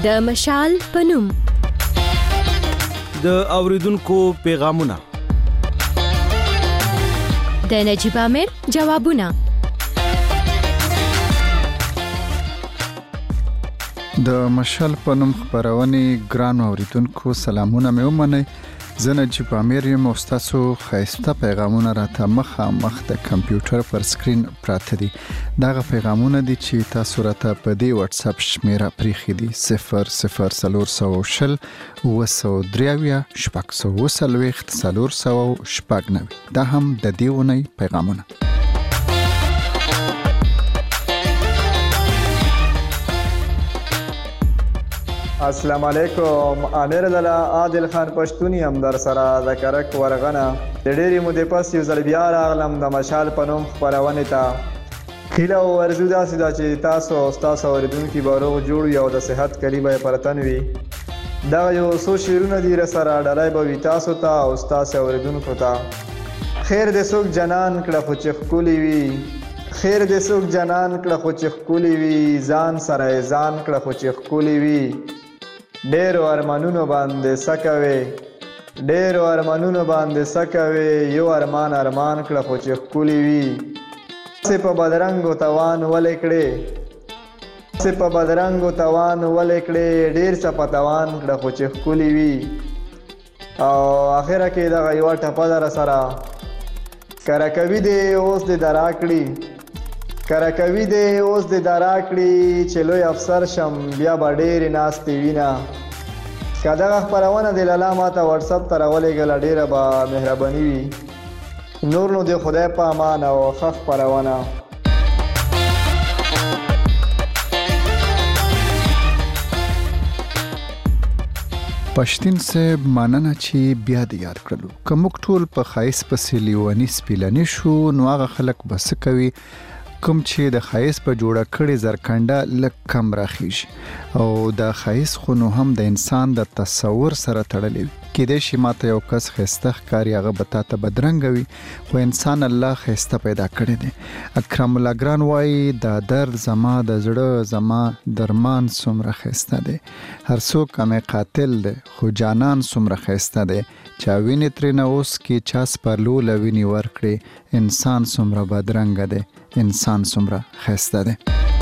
د مشال په نوم د اوریدونکو پیغامونه، د نجیب امیر جوابونه، د مشال په نوم خبرونه ګران اوریدونکو سلامونه مې ومنئ. زه نجیب امیر یم او تاسو ښایسته پیغامونه راته مخامخ د کمپیوټر پر سکرین پراته دي. دغه پیغامونه دي چې تاسو راته په دې واتس اپ شمیره پریښي دي 00420 903 640 490. دا هم د دې ونې پیغامونه. السلام علیکم. امیر دلا عادل خان پښتوني هم در سره د کرک ورغنه د ډېری مودې پس یو ځل بیا راغلم د مشال په نوم خپرونې ته. هیله او ارزو داسې ده چې تاسو او ستاسو اورېدونکي به روغ جوړ وي او د صحت کلي به یې پرتن وي. دغه یو څو شعرونه دي راسره ډالۍ به وي تاسو ته او ستاسو اورېدونکو ته. خیر دې څوک جنان کړه خو چې ښکلې وي، خیر دې څوک جنان کړه خو چې ښکلې وي، ځان سره یې ځان کړه خو چې ښکلې وي. ډېرو ارمانونو باندې سکوي، ډېرو ارمانونو باندې سکوي، یو ارمان کړه خو چې ښکلې وي. څه په بدرنګو توان ولې کړې، څه په بدرنګو توان ولې کړې، ډېر څه په توان کړه خو چې ښکلې وي. او اخره کې دغه یوه ټپه ده راسره، کره کوي دې اوس دې درا کړي، کره کوي دې اوس دې درا کړي، چې لوی افسر شم بیا به ډېرې ناستې وینه. که دغه خپرونه دې لالا ماته واتس اپ ته راولېږله ډېره به مهرباني وي. نور نو د خدای په امان او ښه خپرونه. پښتين صاحب مننه چې بیا دې یاد کړلو. که موږ ټول په خایس پسې لیونی سپیلنی شو نو هغه خلک به څه کوي کوم چې د خایس په جوړه کړي زرکنډه لږ کم راخیږي او د خایس خو نو هم د انسان د تصور سره تړلی وي. کېدای شي ماته یو کس ښایسته ښکاري هغه به تاته بدرنګه وي خو انسان الله ښایسته پیدا کړی دی. اکرم الله ګران وایي دا درد زما د زړه زما درمان څومره ښایسته دی، هر څوک همې قاتل دی خو جانان څومره ښایسته دی، چا وینې ترېنه اوس کې چا سپرلوله وینې ورکړې، انسان څومره بدرنګه دی، انسان څومره ښایسته دی.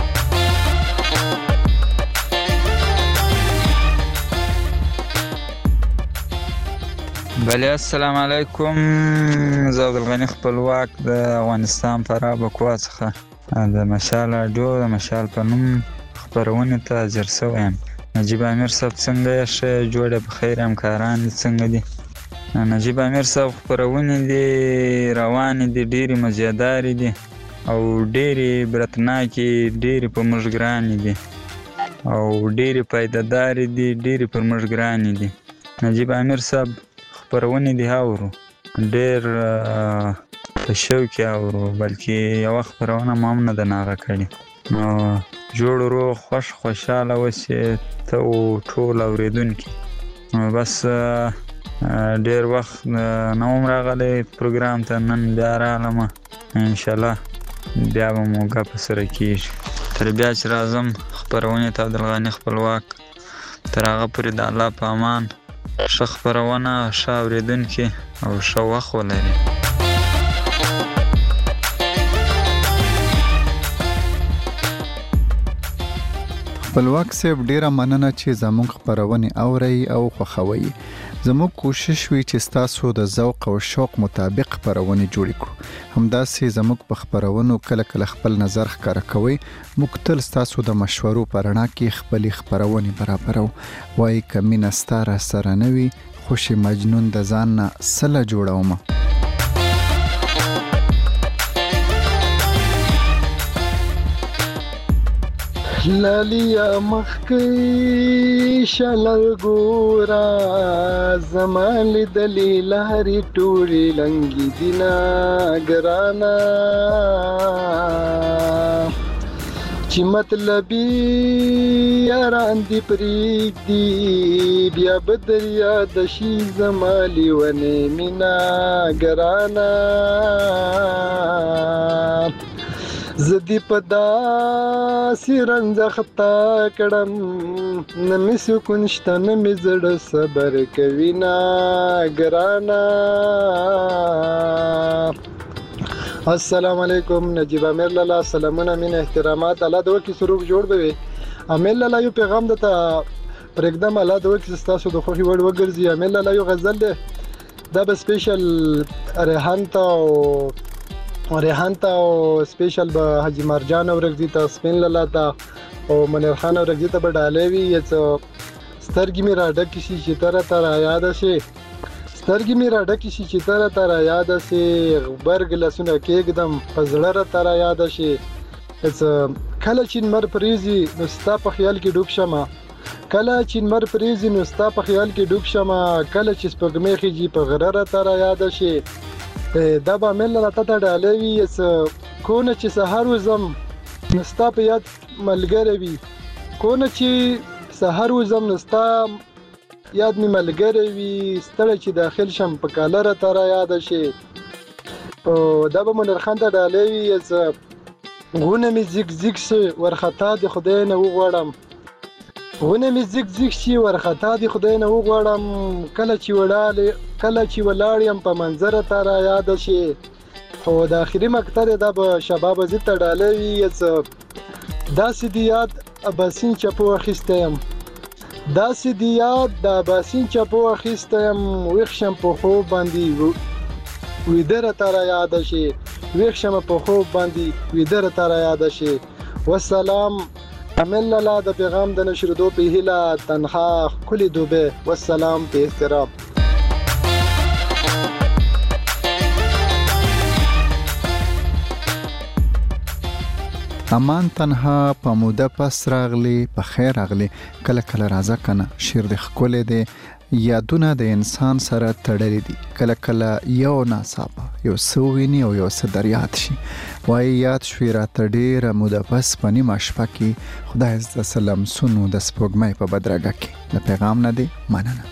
بله السلام علیکم. زه عبدالغني خپلواک د افغانستان فراه بکوا څخه د مشال راډیو د مشال په نوم خپرونې ته حاضر شوی یم. نجیب امیر صاحب څنګه یې؟ ښه جوړ یې بخیر، همکاران دې څنګه دي؟ نجیب امیر صاحب خپرونې دي روانې دي، ډېرې مزیدارې دي او ډېرې برتناکې، ډېرې په موږ ګرانې دي او ډېرې پایدهدارې دي، ډېرې پر موږ ګرانې دي. نجیب امیر صاحب خپرونې دي اورو، ډېر په شوق یې اورو، بلکې یوه خپرونه مو هم نه ده ناغه کړې. نو جوړ روغ خوښ خوشحاله اوسې ته او ټول اورېدونکي. نو بس ډېر وخت نه وم راغلی پروګرام ته، نن بیا راغلم، انشاءالله بیا به مو ګپه سره کېږي. تر بیا چې راځم خپرونې ته عبدالغني خپلواک، تر هغه پورې د الله په امان، ښه خپرونه، ښه اورېدونکي او ښه وخت ولري. خپلواک صاحب ډیره مننه چې زموږ خپرونې اورئ او خوښوئ. زموږ کوشش وي چې ستاسو د ذوق او شوق مطابق خپرونې جوړې کړو. همداسې زموږ په خپرونو کله کله خپل نظر ښکاره کوئ. موږ تل ستاسو د مشورو په رڼا کې خپلې خپرونې برابرو. وایي که مینه ستا را سره نه وي خوشې مجنون د ځان نه سله جوړومه. لالیا مخکې شلل ګورا زما لیدلې لهرې ټولې لنګې دینا ګرانا چې مطلبي یاران دې پرېږدي بیا به دریا د شي زما لیونې مینا ګرانا زدی په داسې رنځ خطا کړم نه مې سکون شته نه مې زړه صبر کوي نه ګرانه. السلام علیکم نجیب امیر لالا سلامونه مینه احترامات. الله د وکي سروک جوړ به وي. امیر لالا یو پیغام دته پرېږدم. الله د وکي ستاسو د خوښې وړ وګرځي. امیر لالا یو غزل دی دا به سپیشل ریحان ته او سپیشل به حاجی مرجان اورګزي ته سپین لالا ته او منیر خان اورګزي ته به ډالې وي. سترګې مې راډکې شي چې ته را یاده شي سترګې مې راډکې شي چې ته را یاده شي غبرګ لاسونه کېږدم په زړه راته را یاده شي. کله چې لمر پرېږي نو ستا په خیال کې ډوب شمه کله چې لمر پرېږي نو ستا په خیال کې ډوب شمه کله چې سپوږمۍ خېږي په غره راته را یاده شي. دا به امیر لالا ته ډالۍ وي. کونه چې سهار وځم نو ستا په یاد ملګری وي کونه چې سهار وځم نو ستا یاد مې ملګری وي ستړی چې داخل شم په کاله راته را یاده شي. دا به منیر خان ته ډالۍ وي. غونه مې زیګ زیګ شي ورخطا د خدای نه وغواړم غونه مې زیګ زیګ شي ورخطا د خدای نه وغواړم کله چې ولاړ یم په منظره ته را یاده شي. او د آخري مقطع دا به شباب زید ته ډالۍ وي. داسې د یاد اباسین چپو اخیستی یم داسې د یاد د اباسین چپو اخیستی یم ویښ شم په خوب باندې ویده راته را یاده شي ویښ شم په خوب باندې ویده راته را یاده شي. والسلام امیر لالا د پیغام د نشریدو په هیله تنها ښکلې دوبۍ. والسلام په احترام. امان تنها په موده پس راغلی په خیر راغلی کله کله راځه کنه شیر د ښکلې دی یادونه د انسان سره تړلې دي کله کله یو ناڅاپه یو څه وویني او یو څه در یاد شي وایي یاد شوي راته ډېره موده پس په نیمه شپه کې خدای د لمسونو د سپوږمۍ په بدرګه کې د پیغام نه دی مننه.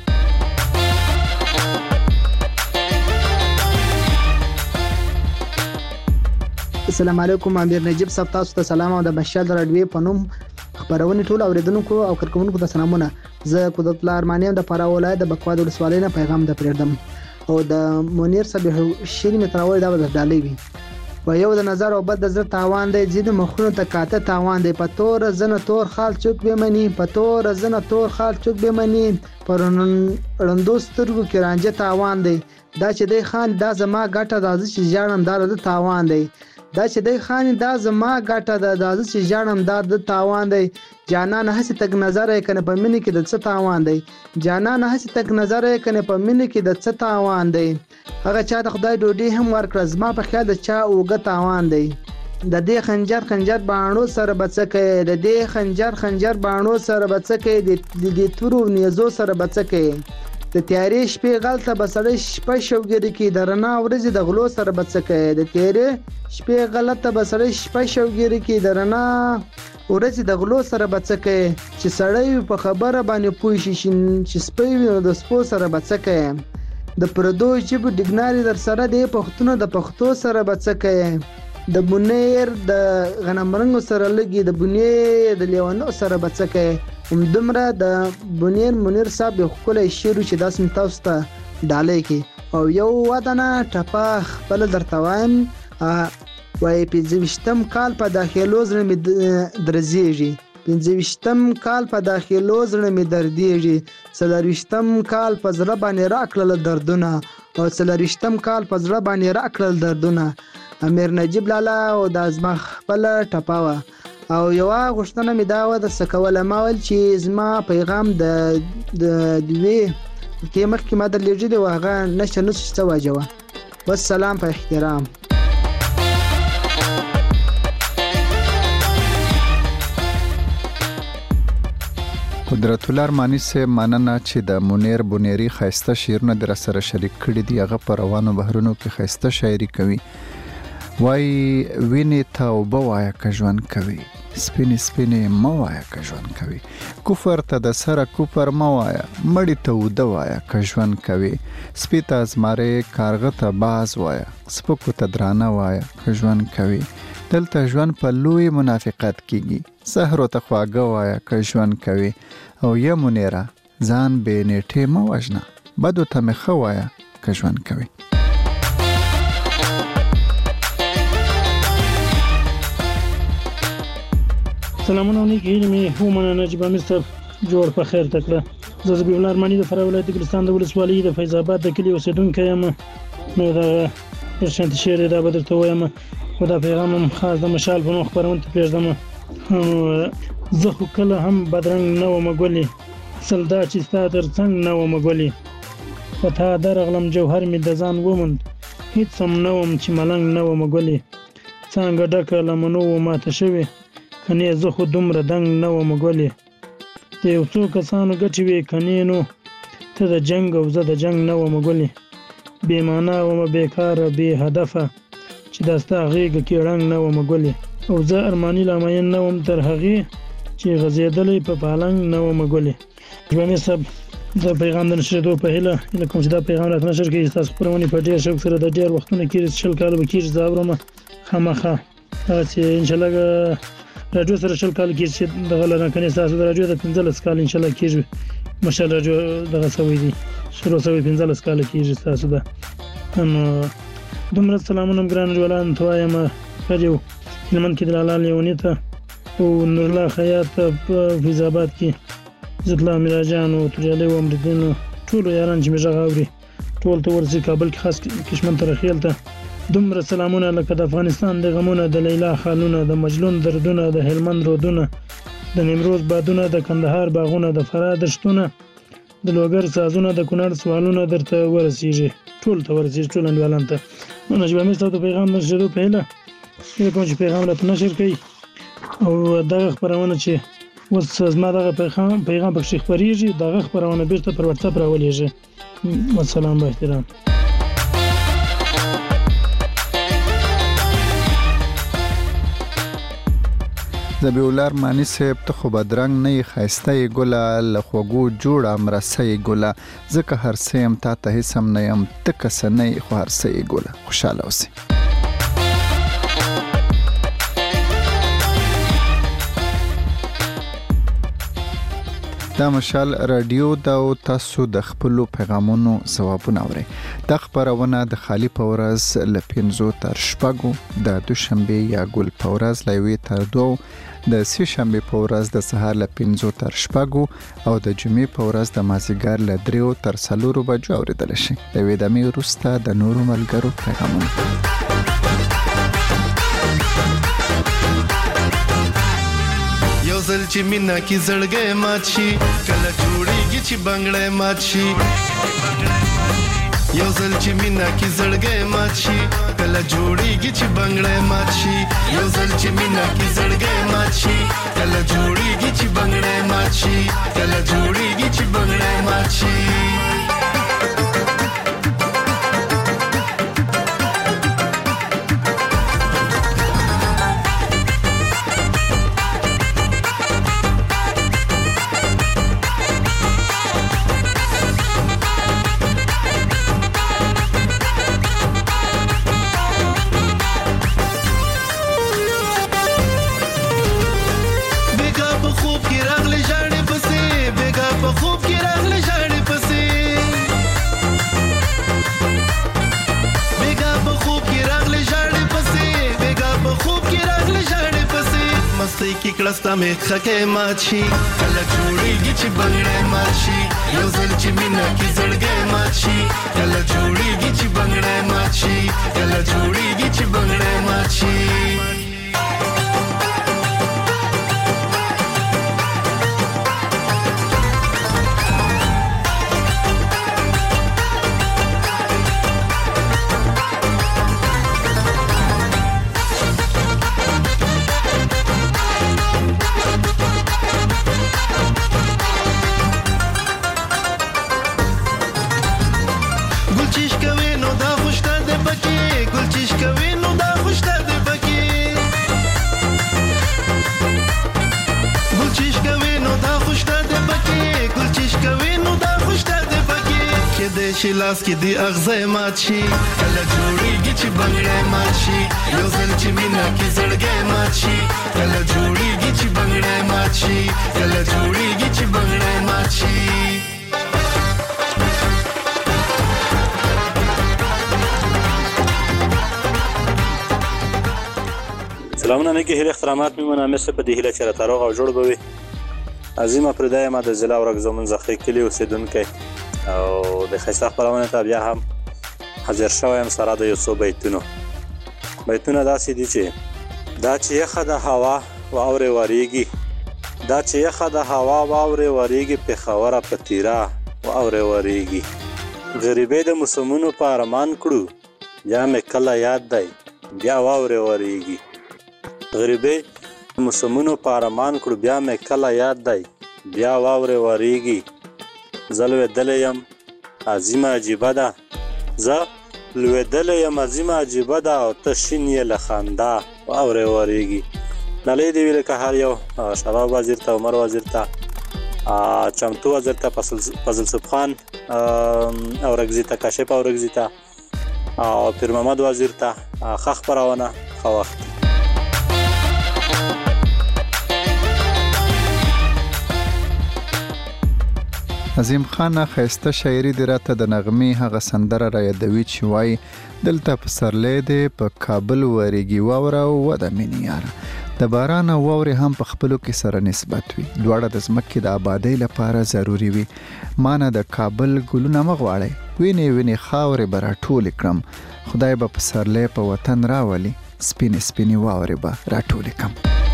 السلام علیکم امیر نجیب صاحب تاسو ته سلام او د مشال راډیو په نوم خبرونه ټول اوریدونکو او کارکونکو ته سلامونه. زه قدرت الله ارمانیم د فراه ولایت د بکواد ولسوالۍ نه پیغام د پریردم او د منیر صبیح شیر متراوي دا د ډالۍ وي و یو د نظر او بد د زړه تاوان دی ځینې مخونو ته کاته تاوان دی په تور زنه تور خال چوک به منی په تور زنه تور خال چوک به منی پرون رندو سترګو کې رانجه تاوان دی دا چې دی خان دا زما ګټه د چې ځانم دار د تاوان دی دا چې دی خان دا زما ګټه د چې ځانم دار د تاوان دی جانان هسې تک نظر یې کنه په منی کې د څه تاوان دی جانان هسې تک نظر یې کنه په منی کې د څه تاوان دی هغه چا د خدای ډوډۍ هم ورکړه زما په خیال د چا اوږه تاوان دی د دې خنجر باڼو سره بڅکې د دې خنجر باڼو سره بڅکې د دې تورو نیزو سره بڅکې د تیارې شپې غلطه بسړې شپه شوګری کې درنا ورځې د غلو سره بڅکې د تیارې شپې غلطه بسړې شپه شوګری کې درنا ورځې د غلو سره بڅکې چې سړی په خبره باندې پوي شي چې سپي د سپو سره بڅکې د پردو جيب ډګناري در سره د پښتون د پښتو سره بڅکې د بنیر د غنمرنګ سره لګي د بنیر د لیوانو سره بڅکې همدمره د بنیر منیر صاحب خپل شعر چې داس تاسو ته ډالۍ کی او یو ودانه ټپه خپل درته وایم وای 25م کال په داخلو زړه می درځيږي 25م کال په داخلو زړه می درديږي 30م کال په زړه باندې راکړل دردونه او 30م کال په زړه باندې راکړل دردونه امیر نجیب لالا او د ازما خپل ټپاوه او یو غوښتنه می دا و د سکوله ماول چې زما پیغام د دوی کې مخکې ما درلېږي دی واغه نشه نو څه واجوه والسلام په احترام. قدرت الله ارمانی سے مننه چې د منیر بنيري خاسته شعرونه در سره شریک کړي دي هغه پر روانو بهرونو کې خاسته شاعري کوي وای ویني توبه وایا که ژوند کوي سپینې مو وایا که ژوند کوي کفر ته د سره کفر مو وایا مړی ته وده وایا که ژوند کوي سپی ته ازماره کارغه ته باز وایا سپکو ته درانه وایا که ژوند کوي دلته ژوند په لوی منافقت کیږي. زهر ته خواږه وایه که ژوند کوي او یا منیره ځان بې نیټې مه وژنه، بدو ته مې ښه وایه که ژوند کوي. سلامونه نیکی هیلې مې ومنه نجیب امیر صاحب جوړ په خیر تکړه. زه ذبیح الله ارماني د فراه ولایت ګلستان د ولسوالۍ د فیض آباد د کلي اوسېدونکی یم. نو دغه شانتي شعر دا به درته وایم او دا پیغام هم خاص د مشال په نوم خپرونې ته پرېږدم. زه خو کله هم بدرنګ نه وم ګلې، اصل دا چې ستا تر څنګ نه وم ګلې، په تا درغلم جوهر مې د ځان وموند، هېڅ هم نه وم چې ملنګ نه وم ګلې، څانګه ډکه له منو و ماته شوې، کنې زه خو دومره دنګ نه وم ګلې. د یو څو کسانو ګټې وې کنې نو ته د جنګ او زه د جنګ نه وم ګلې، بې معنا ومه بېکاره بې هدفه چې دا ستا غېږه کې ړنګ نه وم ګلې، او زه ارماني لامین نه وم تر هغې چې غځېدلی په پالنګ نه وم ګلې. نجیب امیر صاحب د پیغام د نشرېدو په هیله کوم چې دا پیغام راته نشر کړي. ستاسو خپرونې په ډېر شوق سره د ډېر وختونه کېږي، 40 کاله به کېږي زه اورم خامخا، هغه چې انشاءالله راډیو سره 40 کاله کېږي چې دغه لرنه کنې ستاسو د راډیو د 15 کاله انشاءالله کېږي. مشال راډیو دغه سوی دي شروع سوی 15 کاله کېږي ستاسو ده. نو دومره سلامونه ګران جوړان ته وایم راډیو هلمند کې د لالا لیوني ته او نورالله خیاط ته په فیض آباد کې عزت الله میراجان او توریالی و امردین ټولو یاران چې مې غږ اوري ټول ته ورځي، کابل کې خاص کشمن ترخیل ته دومره سلامونه لکه د افغانستان د غمونه، د لیلا خالونه، د مجنون دردونه، د هلمند رودونه، د نیمروز بادونه، د کندهار باغونه، د فراه دشتونه، د لوګر سازونه، د کونړ سوالونه درته ورسیږي، ټول ته ورسیږي، ټول انډیوالان ته. نجیب امیر صاحب د پیغام نشرېدو په هیله کوم چې پیغام راته نشر کوي او دغه خپرونه چې اوس زما دغه پیغام پکښې خپرېږي دغه خپرونه بېرته پر واتساپ راولېږي. والسلام با احترام. ذبیح الله ارماني صاحب ته خو بدرنګ نه یې، ښایسته یې ګله، له خوږو جوړه مرسه یې ګله، ځکه هر څه یم تا ته هېڅ هم نه یم، ته که څه نه یې خو هر څه یې ګله. خوشحاله اوسئ. دا مشال راډیو دا او تاسو د خپلو پیغامونو ځوابونه اورئ. دا خپرونه د خالی په ورځ له 5 تر 6 د دوشنبه یا ګل په ورځ له 1 تر 2 د سه شنبه په ورځ د سهار له 5 تر 6 او د جمعې په ورځ د مازیګر له 3 تر 4 بجو اوریدل شي. د ویدمې وروسته د نورو ملګرو پیغامونه. یوزل چې مینا کې زړګې مات شي، کله جوړیږي چې بنگړې مات شي. یوزل چې مینا کې زړګې مات شي، کله جوړیږي چې بنگړې مات شي. یوزل چې مینا کې زړګې مات شي، کله جوړیږي چې بنگړې مات شي، کله جوړیږي چې بنگړې مات شي. کی کلستا می خکه ماچی کله جوړیږي چې بنگړې ماچی یو ځل چې مینا کی زړګې ماچی کله جوړیږي چې بنگړې ماچی کله جوړیږي چې بنگړې ماچی شي لاس کې دی اغزه مات شي کله جوړیږي چې بنگړې مات شي یو ځل چې مینا کې زړګې مات شي کله جوړیږي چې بنگړې مات شي کله جوړیږي چې بنگړې مات شي سلامونه نیکی هیله احترامات میمونه مثل په دې هیله چې راته روغ او جوړ به وي عظیمه پردی ما د ضلع ورکزمون زخی کلي اوسېدونکی او د ښایسته خپرونې ته بیا هم حاضر شوی یم سره د یو څو بیتونه داسې دي چې دا چې یخه د هوا واورې وریږي دا چې یخه د هوا واورې وریږي پېښوره په تیره واورې وریږي غریبۍ د موسمونو په ارمان کړو بیا مې کله یاد دی بیا واورې وریږي غریبۍ موسمونو په ارمان کړو بیا مې کله یاد دی بیا واورې وریږي زه لوېدلی یم عظیمه عجیبه ده زه لوېدلی یم عظیمه عجیبه ده او ته شین یې له خندا واورې وریږي نړۍ دې وي لکه هر یو شباب وزیر ته عمر وزیر ته چمتو وزیر ته فضل صبح خان اورکزي ته کاشف اورکزي ته او پیر محمد وزیر ته ښه خپرونه ښه وخت عظیم خان خیسته شاعري دی راته د نغمې هغه سندره را یادوي چې وایي دلته پسرلی دی په کابل وریږي واوره او وده مینې یاره د باران او واورې هم په خپلو کې سره نسبت وي دواړه د ځمکې د آبادۍ لپاره ضروري وي ما نه د کابل ګلونه مه غواړئ وینې وینې خاورې به راټولې کړم خدای به پسرلی په وطن راولي سپینې سپینې واورې به راټولې کړم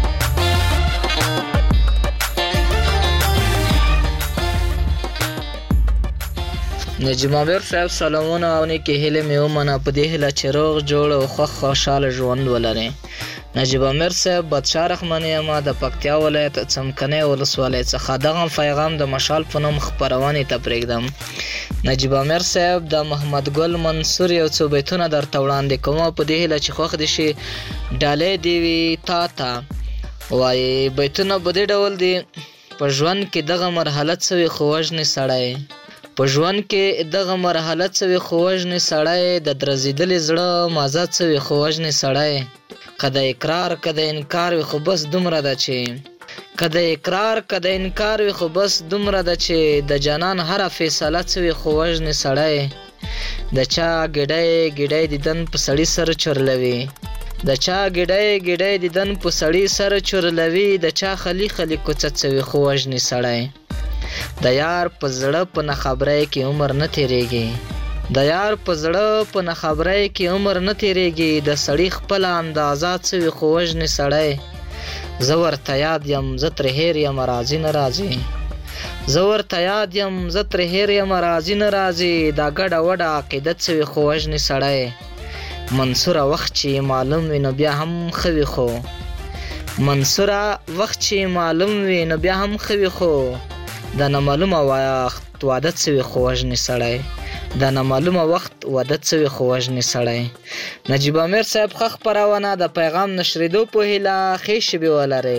نجیب عامر صاحب سلامونه او نیکې هیلې مې ومنه په دې هیله چې روغ جوړ او خوښ خوشحاله ژوند ولرئ نجیب عامر صاحب بادشاه رحماني یم د پکتیا ولایت څمکنۍ ولسوالۍ څخه دغه پیغام د مشال په نوم خپرونې ته پرېږدم نجیب عامر صاحب د محمد ګل منصور یو څو بیتونه درته وړاندې کوم په دې هیله چې خوښ دې شي ډالۍ دې وي تا ته وایي بیتونه په دې ډول دي په ژوند کې دغه مرحله څه وي خو وژنې سړی په ژوند کې دغه مرحله څه وي خو وژنې سړی د درزېدلي زړه مازه څه وي خو وژنې سړی که د اقرار که د انکار وي خو بس دومره ده چې که د اقرار که د انکار وي خو بس دومره ده چې د جانان هره فیصله څه وي خو وژنې سړی د چا ګیډی ګیډی دیدن په سړي سر چورلوي د چا ګیډی ګیډی دیدن په سړي سر چورلوي د چا خلی خلی کوڅه څه وي خو وژنې سړی د یار په زړه په نه خبرۍ کې عمر نه تیریږي د یار په زړه په نه خبرۍ کې عمر نه تیریږي د سړي خپله اندازه څه وي خو وژنې سړی زه ورته یاد یم زه ترې هېر یم راځي نه راځي زه ورته یاد یم زه ترې هېر یم راځي نه راځي دا ګډه وډه عقیده څه وي خو وژنې سړی منصوره وخت چې معلوم وي نو بیا هم ښه وي خو منصوره وخت چې معلوم وي نو بیا هم ښه وي خو د نامعلومه وخت واده څه وي خو وژنې سړی د نامعلومه وخت واده څه وي خو وژنې سړی نجیب عامر صاحب ښه خپرونه د پیغام نشرېدو په هیله ښې شېبې ولرئ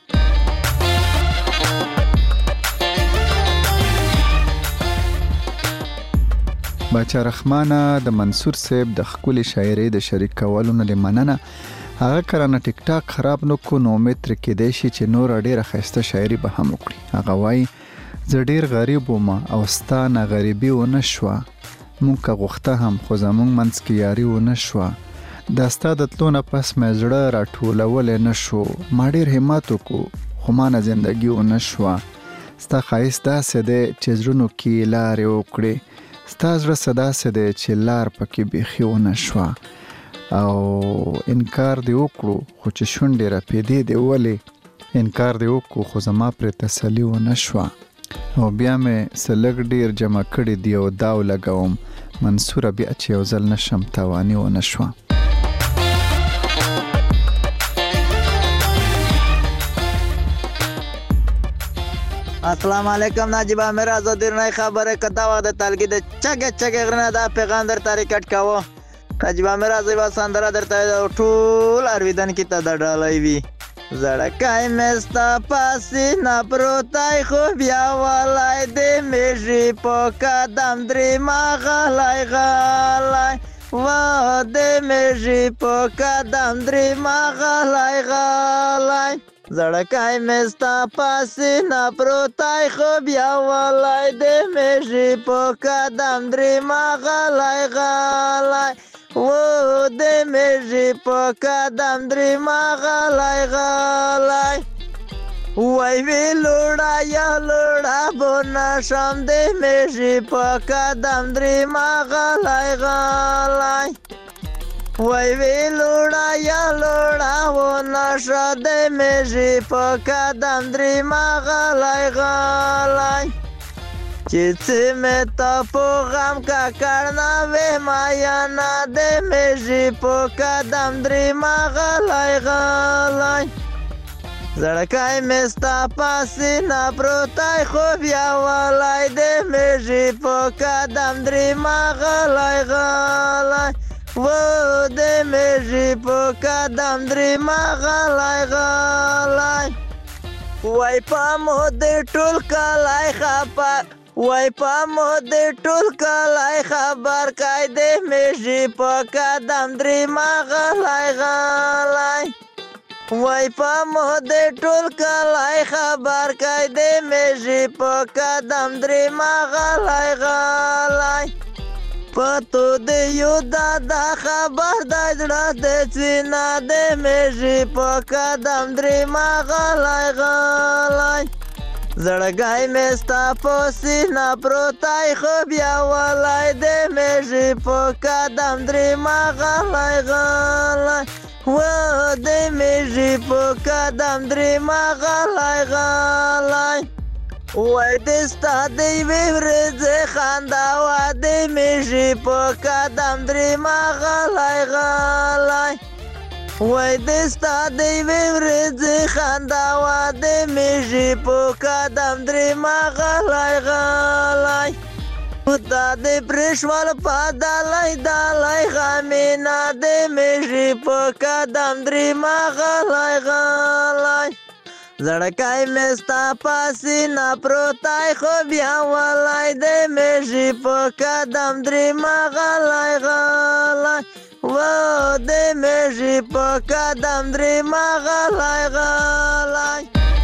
باچا رحمانه د منصور صاحب د ښکلې شاعرۍ د شریک کولو نه دې مننه هغه کرانه ټیک ټاک خراب نو کو نو امید ترې کېدی شي چې نور ډېره ښایسته شاعري به هم وکړي هغه وایي زه ډېر غریب وم او ستا نه غریبي ونه شوه مونږ که غوښته هم خو زمونږ منځ کې یاري ونه شوه دا ستا د تلو نه پس مې زړه راټولولی نه شو ما ډېر همت وکړو خو ما نه زندګي ونه شوه ستا ښایست داسې دی چې زړونو کې لارې وکړې ستا زړه څه داسې دی چې لار پکې بیخي ونه شوه او انکار دی وکړو خو چې شونډې رپېدې دی ولې انکار دی وکړو خو زما پرې تسلي ونه شوه او بیا مې څه لږ ډېر جمع کړي دي او داو لګوم منصوره بیا چې یو ځل نشم تواني ونه شوه السلام علیکم نجیب عامر آزادی رڼای خبره کدا و د تلګي د چګ غرنه دا پیغام در تاریکټ کاوه نجیب عامر آزادی سندره درته ټول ارویدن کې ته د ډالۍ وی زړکای مې ستا پاسې نه پروتای خو بیا والای دې میږي په قدم درېما غلی غلی و دې میږي په قدم درېما غلی غلی زړکای مې ستا پاسې نه پروتای خو بیا والای دې میږي په قدم درېما غلی غلی و دې میږي په قدم درېما غلی غلی وای وی لوړه یا لوړه به نشم دې میږي په قدم درېما غلی غلی وای وی لوړه یا لوړه و نشه دې میږي په قدم درېما غلی غلی چې څه مې ته په غم ککړ نه وې مایانه دې میږي په قدم درېما غلی غلی زړکای مې ستا پاسې نه پروتای خو بیا والای دې میږي په قدم درېما غلی غلی و دې میږي په قدم درېما غلی غلی وای پامو دې ټول کلی خپه وای پامو دې ټول کلی خبر کای دې میږي په قدم درېما غلی غلی وای پامو دې ټول کلی خبر کای دې میږي په قدم درېما غلی غلی پتو دې یو دادا خبر د زړه دې څوینه دې میږي په قدم درېما غلی غلی زړګی مې ستا په سینه پروتای خو بیا والای دې میږي په قدم درېما غلی غلی و دې میږي په قدم درېما غلی غلی وای دې ستا د یوې ورځې خندا وه دې میږي په قدم درېما غلی غلی وای دې ستا د یوې ورځې خندا وه دې میږي په قدم درېما غلی غلی دا دې پرېښول په دالی دالی غمینه دې میږي په قدم درېما غلی غلی زړکای مې ستا په سینه پروتای خو بیا والای دې میږي په قدم درېما غلی غلی و دې میږي په قدم درېما غلی غلی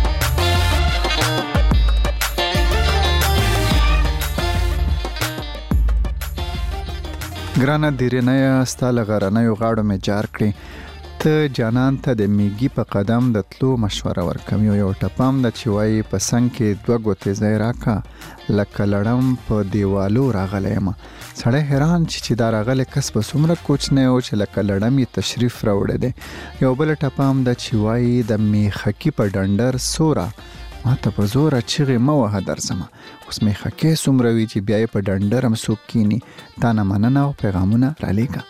ګرانه دیرینه ستا له غرنیو غاړو مې جار کړې ته جانان ته د میږي په قدم د تلو مشوره ورکم یو ټپام د چې وایي په څنګ کې دوه ګوتې ځای راکه لکه لړم په دیوالو راغلی یم سړی حیران چې دا راغلی کس به څومره کوچنی و چې لکه لړم یې تشریف راوړی دی یو بل ټپام د چې وایي د میخکي په ډنډر سوره ما ته په زوره چغې مه وهه درځمه اوس میخکۍ څومره وي چې بیا یې په ډنډر هم څوک کیني تا نه مننه او پیغامونه رالیږه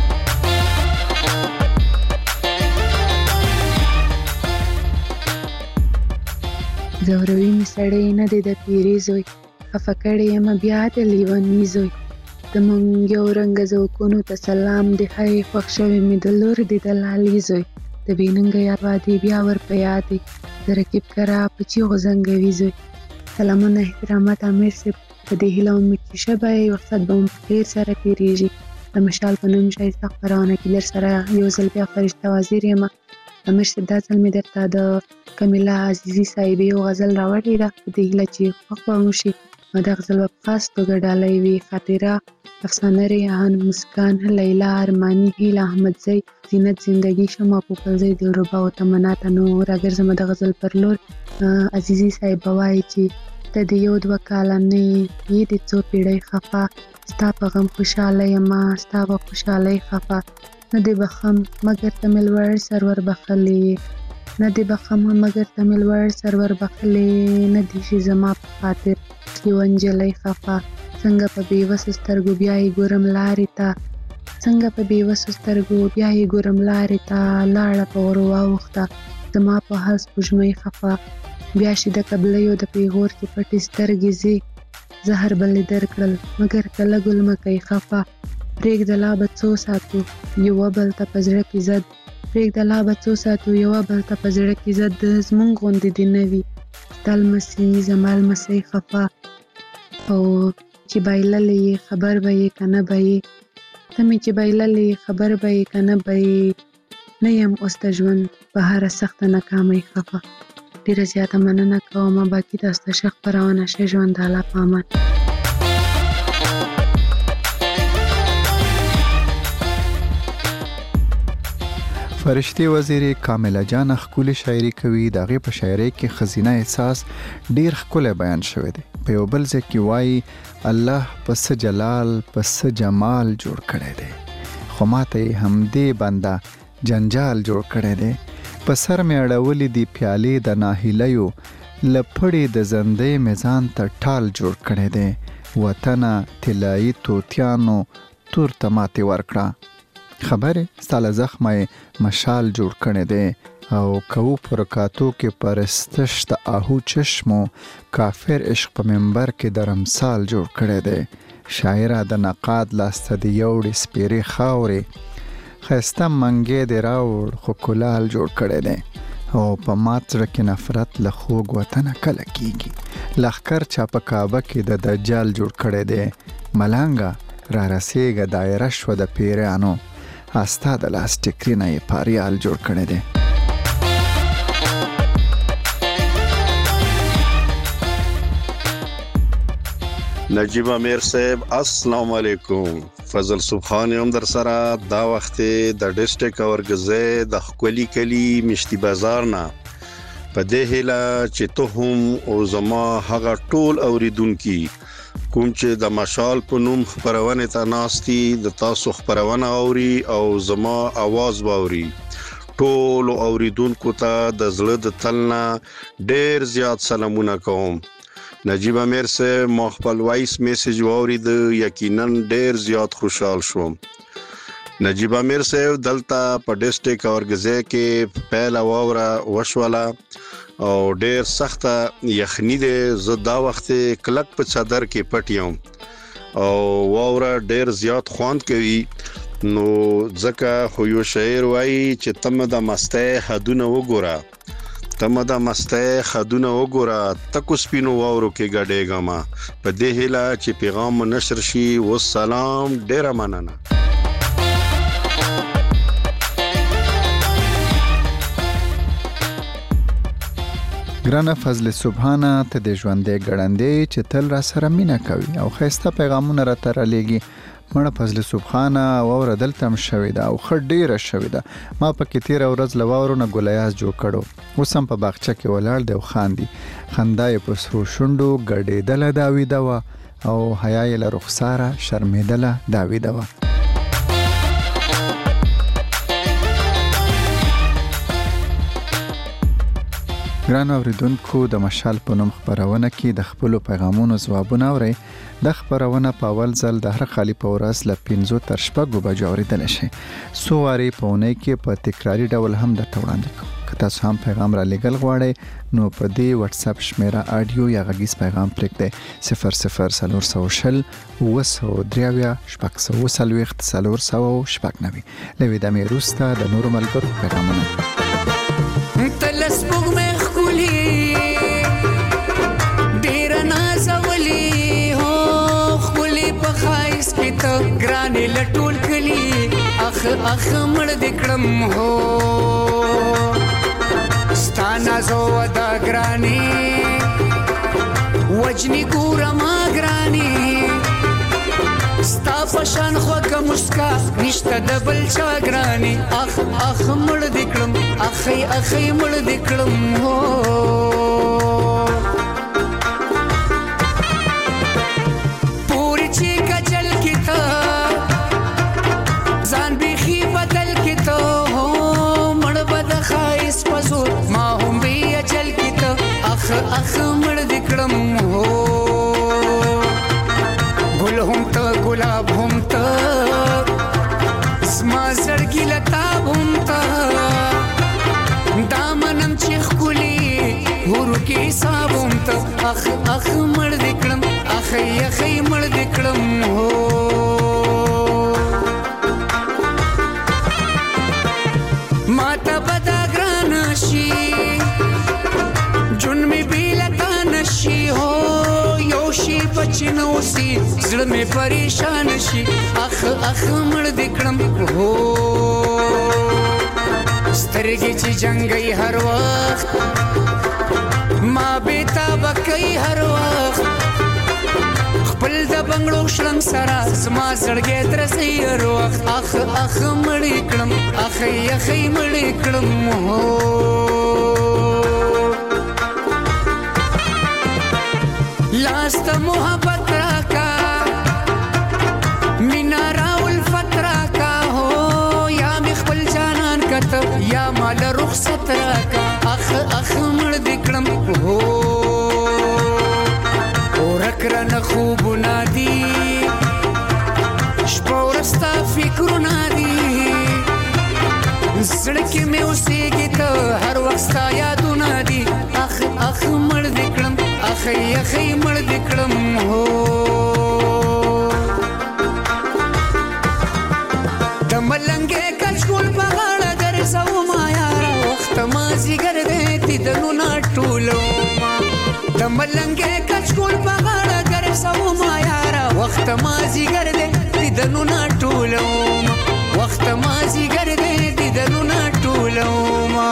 زوروي مې سړی نه دی د پیرې زوی خفه کړی یم بیا د لیوني زوی د مونږ یو رنګه ذوقونو ته سلام دی ښایي خوښ شوی مې د لور دی د لالي زوی د بېننګه یاروا دی بیا ور په یاد دی د رقیب کره په چیغو زنګوي زوی سلامونه احترامات امیر صاحب په دې هیله وم چې ښه به یې وخت به مو په خیر سره تېرېږي د مشال په نوم ښایسته خپرونه کې در سره یو ځل بیا فرشته وزیر یم امیر صاحب دا ځل مې درته د کمیلا عزیزي صاحبې یو غزل راوړې ده په دې هیله چې خوښ به مو شي نو دا غزل به په خاص توګه ډالۍ وي خاطره افسانه ریحان مسکان لیلا ارماني هیله احمدزی زینت زندگی شما پوپلزی دلربا او تمنا ته نو راګرځم د غزل پر لور عزیزي صاحب به وایي چې ته د یو دوه کاله نه یې د څو پیړۍ خفه ستا په غم خوشحاله یمه ستا په خوشحالۍ خفه نه دې بخم مګر ته مې لوړ سرور بخلې نه دې بخم مګر ته مې لوړ سرور بخلې نه دې شي زما په خاطر یو نجلۍ خفه څنګه په بېوسو سترګو بیا یې ګورم لارې ته څنګه په بېوسو سترګو بیا یې ګورم لارې ته لاړه په غرو واوښته زما په حال سپوږمۍ خفه بیا شي د قبلیو د پیغور کې پټې سترګې ځي زهر بلې درکړل مګر کله ګل مکۍ خفه پرېږده لا به څو ساتو یوه بل ته په زړه کې زد پرېږده لا به څو ساتو یوه بل ته په زړه کې عزت د زمونږ غوندې دې نه وي ستا لمسي زما لمسی خفه او چې بایللې یې خبر به یې که نه به یې ته مې چې بایللې خبر به یې که نه به یې نه یم اوس د ژوند په هره سخته ناکامۍ خفه ډېره زیاته مننه کومه باقي تاسو ته ښه خپرونه شه ژوند د الله په امان فرشتي وزیرې کامله جان ښکلې شاعري کوي د هغې په شاعرۍ کې ښځینه احساس ډېر ښکلی بیان شوی دی په یو بل ځای کې وایي الله په څه جلال په څه جمال جوړ کړی دی خو ماته یې همدې بنده جنجال جوړ کړی دی په سر مې اړولې دي پیالې د ناهیلیو له پړې د زندۍ مې ځان ته ټال جوړ کړی دی وطنه طلایي طوطیانو تور ته ماتې ورکړه خبرې ستا له زخمه یې مشال جوړ کړی دی او کوو په رکاتو کې پرستش د آهو چشمو کافر عشق په منبر کې د رمثال جوړ کړی دی شاعره د نقاد لاسته د یوړې سپیرې خاورې ښایسته منګی دې راوړ خو کلال جوړ کړی دی او په مات زړه کې نفرت له خوږ وطنه کله کیږي لښکر چا په کعبه کې د دجال جوړ کړی دی ملنګه را رسېږه دایره شوه د پیریانو استا د لاس ټیکري نه یې پاریال جوړ کړی دی نجیب امیر صاحب السلام علیکم فضل سبحان هم در سره دا وخت د ډیسټریکټ اورګزې د خولي کلی مشتي بازار نه په دې هله چې ته هم او زما هغه ټول اوریدونکو کوم چې د مشال په نوم خبرونه ته ناشتي د تاسو خبرونه اوري او زما आवाज باوري ټول اوریدونکو ته د زړه د تلنا ډېر زیات سلامونه کوم نجیب امیر سے ما خپل وایس میسج واورید یقینا ډیر زیات خوشحال شوم نجیب امیر صاحب دلته په ډیسټریکټ اورګزې کې پهلا واوره وشوله او ډیر سخته یخنی ده زه دا وخت کلک په صدر کې پټیوم او واوره ډیر زیات خوند کوي نو ځکه خو یو شاعر وایي چې تم د مسته حدونه وګوره تمه د مسته خدونه وګوره تکو سپینو واورو کې ګډېګه ما په دې هله چې پیغام نشر شي والسلام ډیر مننه ګرانه فضل سبحانه ته د ژوندې ګړندې چې تل را سره مینه کوي او خیسته پیغامونه را تر لېږي مړه فضل سبحانه واوره دلته هم شوې ده او ښه ډېره شوې ده ما پکې تېره ورځ له واورو نه ګولیاس جوړ کړو اوس هم په باغچه کې ولاړ دی او خاندي خندا یې په سرو شونډو ګډېدله دا ویده وه او حیا یې له رخساره شرمېدله دا ویده وه ګرانو اوریدونکو د مشال په نوم خپرونه کې د خپلو پیغامونو ځوابونه اورئ د خپرونه په اول ځل د هر خالي په ورځ له 5 تر 6 بجو اورېدل شي څو وارې په اونۍ کې په تکراري ډول هم درته وړاندې کوم که تاسو هم پیغام را لېږل غواړئ نو په دې واتس اپ شمیره اډیو یا غږیز پیغام پرېږدئ 0040 903 440 له ویدمې وروسته د نورو ملګرو پیغامونه ګرانې لټول کلی اخ مړ دکړم هو ستانا زو دا ګرانې وجنی ګورما ګرانې ستا پشان خو کا مسکا نشته د بل چا ګرانې اخ مړ دکړم اخ مړ دکړم هو اخ مړ دکړم هو ګل هم ته ګلاب هم ته زما زړګي لتاب هم ته دامنم چې ښکلي ورو کې حساب هم ته اخ مړ دکړم اخ مړ دکړم هو ما جون می بیلتا نشي هو یو شي بچنوسي زړه می پریشان شي اخ مړ دکړم هو سترګې چې جنگي هر وخت ما بیتا بکای هر وخت خپل د بنگړو شلنګ سره زما زړګې ترسي هر وخت اخ مړ کړم اخ مړ کړم هو لاست محبت راکا مینا راول فتراکا هو یا مخبل جانان کتب یا مال رخصت راکا اخ مړ دکړم هو اورک رن خوب نادي شپورستا فکر نادي زړه کې مې اوسېږي ته هر وخت ستا یادونه دي اخ مړ دکړم اخ مړ دکړم هو د ملنګې کچکول په غاړه ګرځو ما یاره وخت مازدیګر دی دیدنو نه ټولو ما د ملنګې کچکول په غاړه ګرځو ما یاره وخت مازدیګر دی دیدنو نه ټولو ما وخت مازدیګر دی دیدنو نه ټولو ما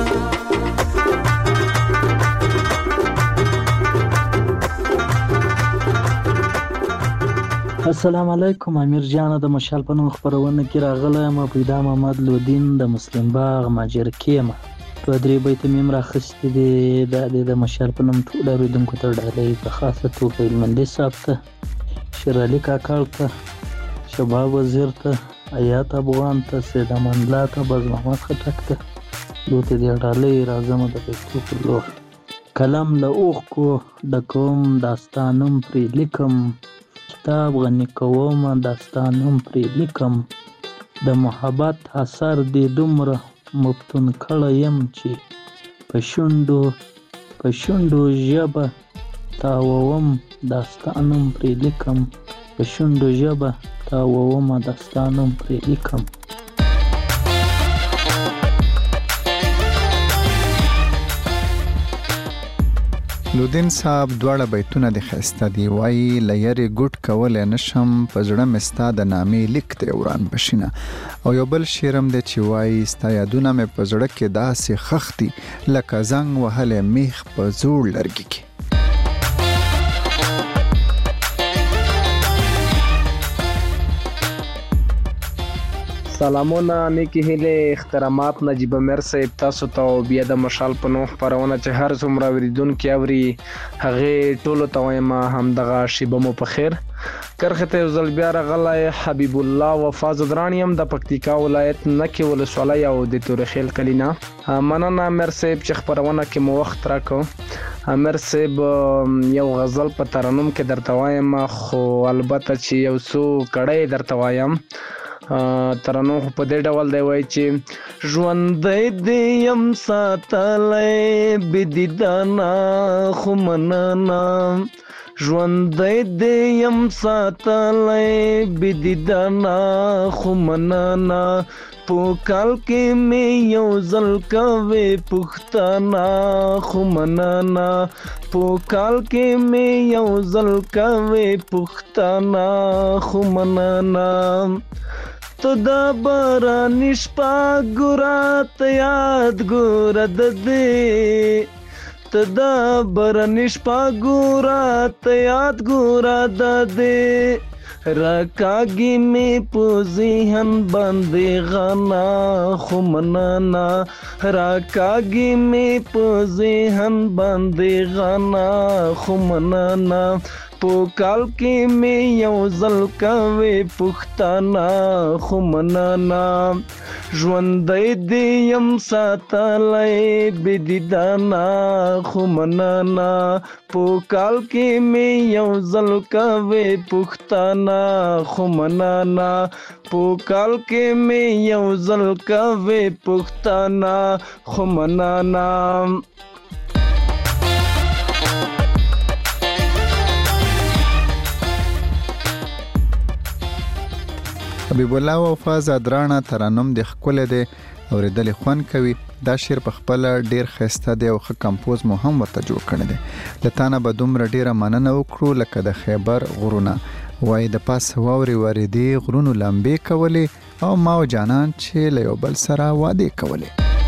السلام علیکم. امیر جان د مشال په نوم خبرونه کې راغله. ما پیدا محمد لودین د مسلم باغ ماجر کېما په درې بیت میم راخستې دي د مشال په نوم ټول اوریدونکو ته ډالۍ په خاصه توګه هلمندي صاحب ته، شیر علي کاکړ ته، شباب وزیر ته، حیات افغان ته، سید امان الله ته، باز محمد خټک ته دوی دې ډالۍ راځم د پښتو په لور. قلم له اوښکو ډکوم داستانم پرې لیکم، کتاب غني کوم داستانم پرې لیکم، د محبت اثر دې دومره مفتون کړی یم چې په شونډو ژبه تاووم داستانم پرې لیکم، په شونډو ژبه تاووم داستانم پرې لیکم. لودین صاحب دواړه بیتونه د ښایسته دي. وایي له یرې ګوټ کولی نشم، په زړه مې ستا د نامې لیک دی وران بشینه. او یو بل شعر هم دی چې وایي ستا یادونه مې په زړه کې داسې خښ دي لکه زنګ وهلی میخ په زوړ لرګي کې. سلامونه، نیکی هیلې، احترامات نجیب امیر صاحب تاسو ته او بیا د مشال په نوم خپرونه چې هر څومره اوریدونکي اوري هغې ټولو ته وایم همدغه شیبه مو په خیر. کرښې ته یو ځل بیا راغلی حبیب الله وفا زدران یم د پکتیکا ولایت نکې ولسوالۍ او د تورخیل کلي نه. مننه امیر صاحب چې خپرونه کې مو وخت راکړو. امیر صاحب یو غزل په ترنم کې درته وایم، خو البته چې یو څو کړی درته وایم. ترنم خو په دې ډول دی وایي چې ژوندی دې یم ساتلی بېدیدانه خو مننه، ژوندی دې یم ساتلی بېدیدانه خو مننه، په کال کې مې یو ځل کوې پوښتنه خو مننه، په کال کې مې یو ځل کوې پوښتنه خو مننه. ته دا باراني شپه ګوره ته یاد ګوره د دې، ته دا باراني شپه ګوره ته یاد ګوره د دې، راکاږي مې په ذهن باندې غانا خو مننه، راکاږي مې په ذهن باندې غانا خو مننه، په کال کې مې یو ځل کوې پوښتنه خو مننه، ژوندی دې یم ساتلی بېدیدانه خو مننه، په کال کې مې یو ځل کوې پوښتنه خو مننه، په کال کې مې یو ځل کوې پوښتنه خو مننه. حبیب الله وفا زدرانه ترنم د ښکلی دی اوریدل خوان کوي. دا شعر په خپل ډیر خسته دی او ښه کمپوز مو هم ورته جوړ کړی دی. لتانه به دومره ډیره مننه وکړو لکه د خیبر غرونه وای د پاس واوري واردی غرونو لمبې کولې او ما او جانان چې له یو بل سره واده کولې.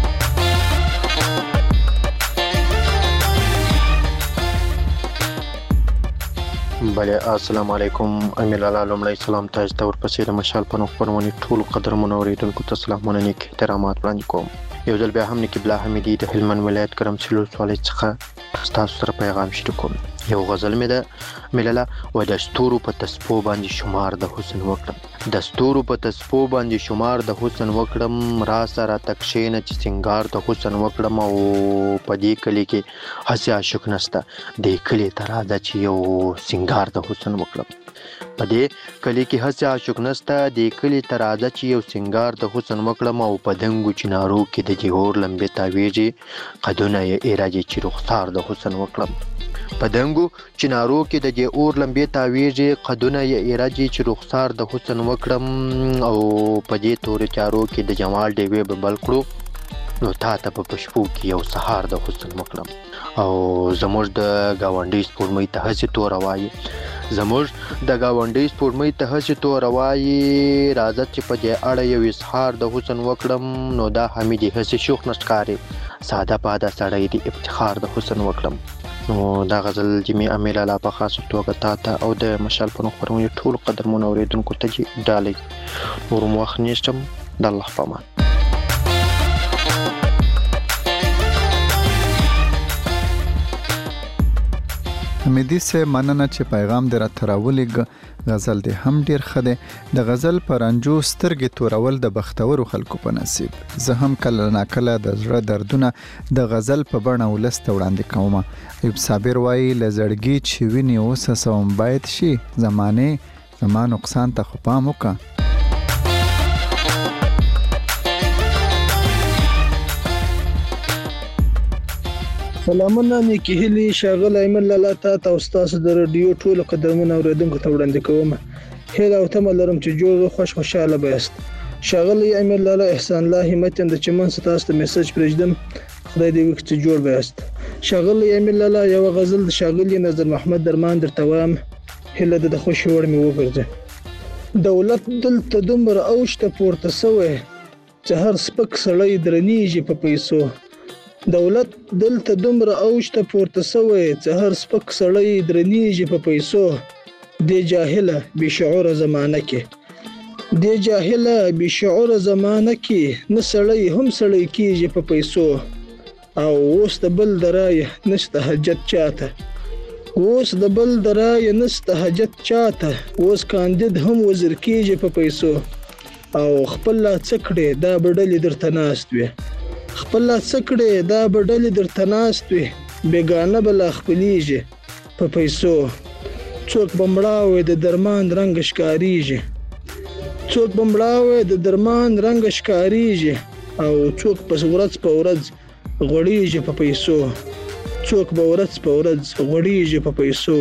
بله السلام علیکم. امیر الله لومړی سلام تاسو ته ورپسې د مشال په نوم خپرونې ټول قدرمنو اوریدونکو ته سلامونه نیک احترامات وړاندې کوم. یو ځل بیا هم نقیب الله حمیدي د هلمند ولایت ګرمسیر ولسوالۍ څخه تاسو سره پیغام شریک کوم. یو غزل مې ده ملله و د ستورو په تسپو باندې شمار د حسن وکړم، د ستورو په تسپو باندې شمار د حسن وکړم، را سره تکشینه چې سنگار د حسن وکړم. او په دې کلی کې هسې عاشق نسته د کلی تر راځه چې یو سنگار د حسن وکړم. په دې کلی کې هسې عاشق نسته د کلی تر راځه چې یو سنگار د حسن وکړم. او په دنګو چنارو کې د جهور لمبې تاویږي قدونه یې ایراجي چې رخسار د حسن وکړم. په دنګو چنارو کې د جهور لمبې تاویږي قدونه یې ایراجي چې رخسار د حسن وکړم. او په دې تورې چارو کې د جمال ډیوې به بل کړو نو تا ته په پشپو کې یو سهار د حسن وکړم. او زموږ د گاونډي سپوږمۍ ته هسې توره وایي، زموږ د گاونډي سپوږمۍ ته هسې توره وایي، راځه چې په دې اړه یو اظهار د حسن وکړم. نو دا حمیدي هسې شوخ نه ښکاري، ساده پاده سړی دی افتخار د حسن وکړم. نو دا غزل جمی امیر الله په خاصه توګه تا ته او د مشال په نوم خپرونې ټول قدرمنو اوریدونکو ته ډالۍ. نور مو وخت نیستم، د الله په امان. حمیدي صاحب مننه چې پیغام دې راته راولېږ. غزل دې هم ډیر ښه دی. د غزل په رنجو سترګې تورول د بختورو خلکو په نصیب. زه هم کله ناکله د زړه دردونه د غزل په بڼه ولس ته وړاندې کوم. ایوب صابر وایي له زړګي چې ویني اوس سوم باید شي، زمانه زما نقصان ته خو پام وکړه. سلامونه نیکی هیلې ښاغلی ایمل الله تا ته او ستاسو د رادیو ټولو قدرمنو اورېدونکو ته وړاندې کوم. هیله او تمه لرم چې جوړ خوشحاله به یاست. ښاغلی ایمل الله احسان الله همت یم د چمن څخه تاسو ته میسج پرېږدم، خدای دې وکړي چې جوړ به یاست. ښاغلی ایمل الله یو غزل د ښاغلي نظر محمد درمان درته وایم، هیله ده د خوښې وړ مې وګرځي. دولت دلته دومره اوج ته پورته سوی چې هر سپک سړی درنیږي په پیسو. دولت دلته دومره اوج ته پورته سوی چې هر سپک سړی درنیږي په پیسو. دې جاهله بې شعوره زمانه کې، دې جاهله بې شعوره زمانه کې نه سړی هم سړی کېږي په پیسو. او اوس د بل د رایه نشته حاجت چاته، اوس د بل د رایه نشته حاجت چاته، اوس کاندید هم وزیر کېږي په پیسو. او خپل لا څه کړې دا به ډلې درته ناست وي، خپل لا څه کړې دا به ډلې درته ناست وي، بېګانه به لا خپلېږي په پیسو. څوک به مړاوی د درمان رنګ ښکارېږي، څوک به مړاوی د درمان رنګ ښکارېږي، او څوک په ورځ په ورځ غوړېږي په پیسو، څوک به ورځ په ورځ غوړېږي په پیسو.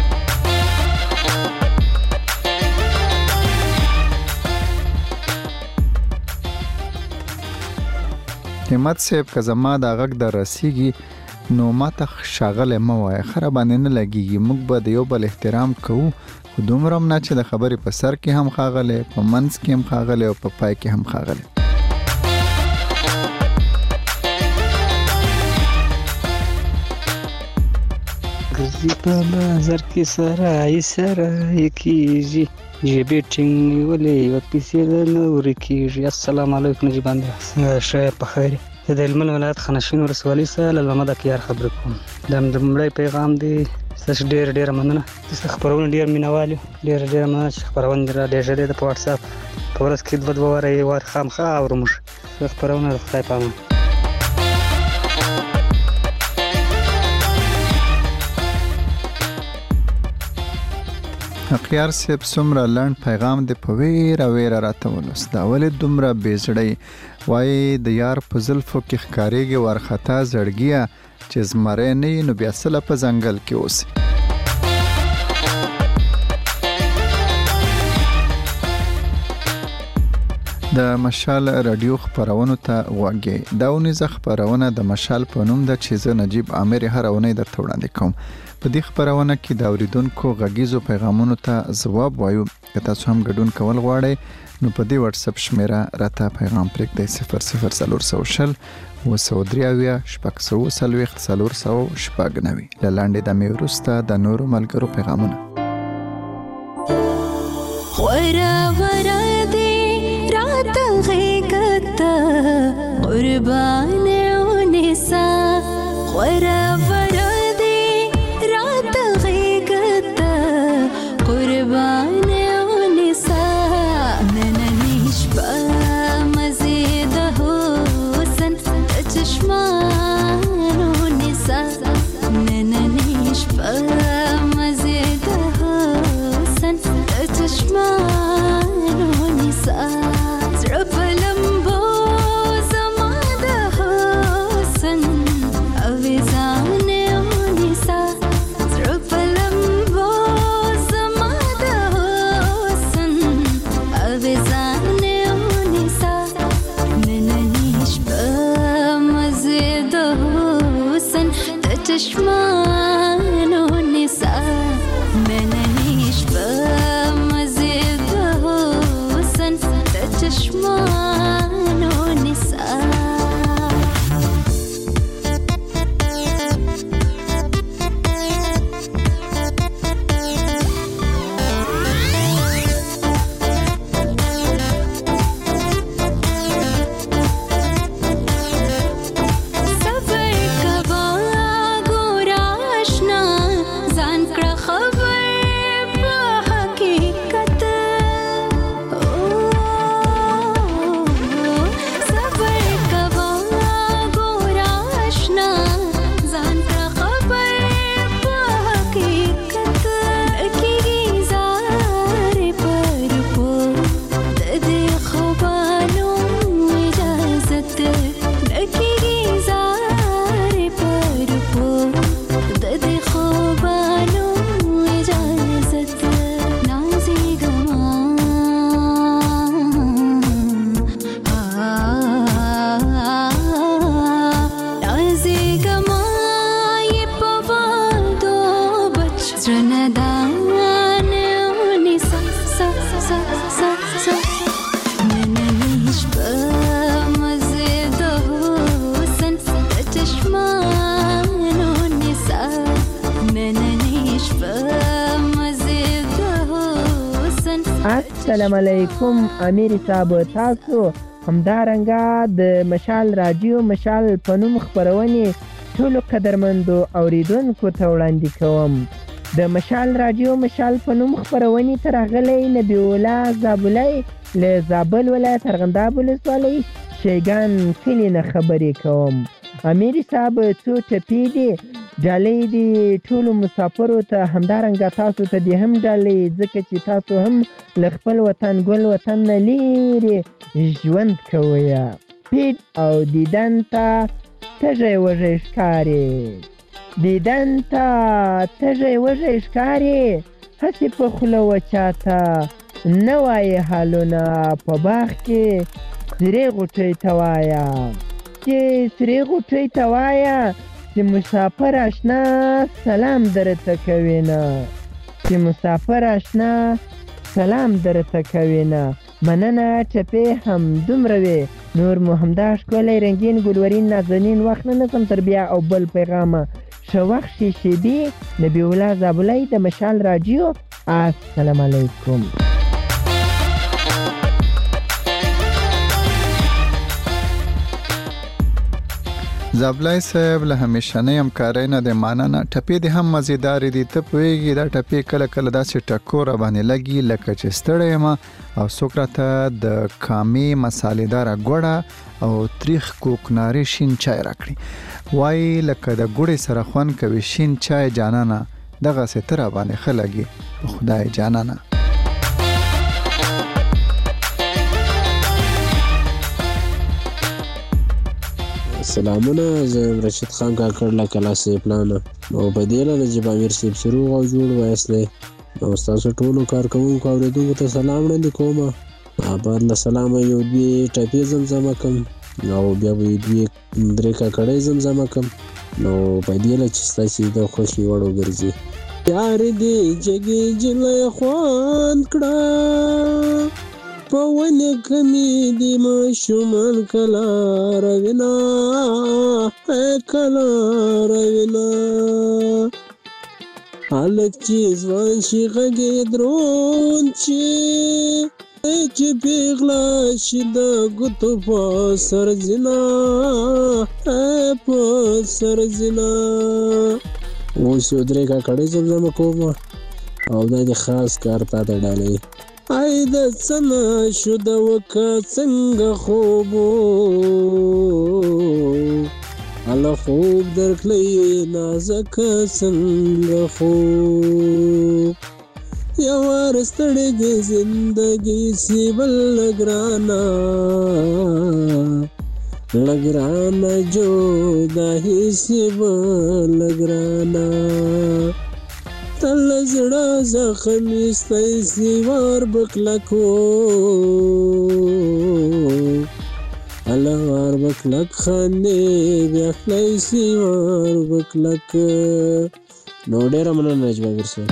همت صاحب که زما دا غږ در رسیږي نو ما ته ښاغلی مه وایه، خره باندې نه لګېږي. موږ به د یو بل احترام کوو، خو دومره هم نه چې د خبرې په سر کې هم ښاغلی، په منځ کې هم ښاغلی او په پای کې هم ښاغلی. ګرځي په بازار کې سرای سرای کېږي، جیبې ټینګ نیولې یوه پیسې له نورې کېږي. السلام علیکم نجیب اندر، څنګه ښه په خیر یې؟ زه د هلمند ولایت خانشین ولسوالۍ څخه له محمد اکیار خبرې کوم. دا د لومړی پیغام دی، ستاسو ډېره مننه. ستاسو خپرونه ډېر مینوال یو، ډېره مننه چې خپرونه دې راډېژلې ده په واتساپ. په ورځ کې 2 واره یې وار خامخا اورو موږ خپرونه. د خدای په امان. اخیار صاحب څومره لنډ پیغام دی په ویره ویره راته ولوست. دا ولې دومره بې زړی؟ وایي د یار په زلفو کې ښکارېږي وارخطا زړګیه، چې زمری نه یې نو بیا سله په ځنګل کې اوسي. د مشال رادیو خبرونو ته غوږی دا ونیزه خبرونه د مشال په نوم د چې زه نجیب عامر هر اونۍ درته وړاندې کوم. په دې خبرونه کې د اوریدونکو غږیزو پیغامونو ته ځواب وایو. که تاسو هم ګډون کول غواړئ نو په دې واتس اپ شمیره راته پیغام پرېږدئ 00400 203 440 له لاندې د مې وروسته د نورو ملګرو پیغامونه. ورا ورا دې رات غېږت قربان ونسا ورا ورا دې رات غېږت قربان ونسا نننیش با مزید حسن چشمان ونسا نننیش با مزید حسن چشمان ونسا زړه په لمبو زما د حسن اویزان ونسا زړه په لمبو زما د حسن اویزان ونسا نننیش په مزه د حسن د چشمان ونسا نننیش په چشمان و نسا سفر کبا گوراشنا زان کړه خبر په حقیقت السلام علیکم امیر صاحب تاسو همدارنګه د مشال رادیو مشال په نوم خبرونه ټولو قدرمندو اوریدونکو ته وړاندې کوم. د مشال رادیو مشال په نوم خبرونه تر غلې نبی الله زابلای له زابل ولایت ارغنداب ولسوالۍ شیګان کلی نه خبرې کوم. امیر صاحب څو ټپې دي ډالۍ دي ټولو مسافرو ته همدارنګه تاسو ته دې هم ډالۍ ځکه چې تاسو هم له خپل وطن ګل وطن نه لرې ژوند کوئ. پیډ او دیدن ته تږی وږی ښکارې دیدن ته تږی وږی ښکارې هسې په خوله وچاته نه وایې حالونه په باغ کې سرې غوټۍ ته وایه چې سرې غوټۍ ته وایه چې مسافر آشنا سلام درته کوي نه چې مسافر آشنا سلام درته کوي نه. مننه ټپې هم دومره وي نور مو همدا ښکلی رنګین ګلورین نازنین وخت نه نسم تر بیا او بل پیغامه ښه وخت شي شیبې نبی الله زابلۍ د مشال راډیو. السلام علیکم. زابلای صاحب له همیشنۍ همکارۍ نه د مننه. ټپې دې هم مزیدارې دي. ته پوهېږي دا ټپې کله کله داسې ټکور باندې لګي لکه چې ستړی یم او څوک راته د کامې مسالېداره ګوړه او تریخ کوکناري شین چای راکړي وایي لکه د ګوړې سره خوند کوي شین چای جانانه دغسې ته راباندې ښه لګي په خدای جانانه. سلامونه زه رشید خان کاکړ له کلاسې پلانه او په دې له نجیب امیر صاحب سروغ او جوړ وایست دی او ستاسو ټولو کارکوونکو اورېدونکو ته سلام وړاندې کوم. بعد له سلامه یو دوې ټپې زمزمه کم او بیا به یې دوې درې کاکړۍ زمزمه کم نو په دې له چې ستاسې د خوښې وړ وګرځي. یار دې جګې جلی خوند کړه په ونې کمې دې ماشومان کله روینه کله روینه هلک چې ځوان شي غږ یې دروند شي چې پیغله شي د ګوتو په سر ځینه په سر ځینه. اوس یو درې کاکړۍ زمزمه کوم او دا د خاص کار تا ته ډالۍ. ای د څه نه شو د وکه څنګه خوبو الله خوب درکلی نازکه څنګه خوب یوار ستړی د زندګي سی بل لګرانا لګرانا جدائی سی بل لګرانا تل زړه زخمي ستی سیوار بکلکو الوار بکلک خاندې بیا خلی سیوار بکلک. نو ډېره مننه نجیب امیر صاحب.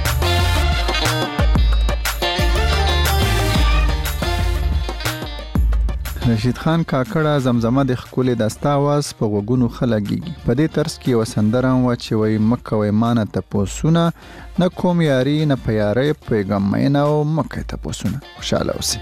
رشید خان کاکړه زمزمه د ښکلې دسته اواز په غوږونو ښه لګېږي. په دې طرز کې یوه سندره هم وه چې وایي مه کوئ مانه تپوسونه نه کوم یاري نه په یارۍ پوهېږم مینه او مه کوئ تپوسونه. خوشحاله اوسئ.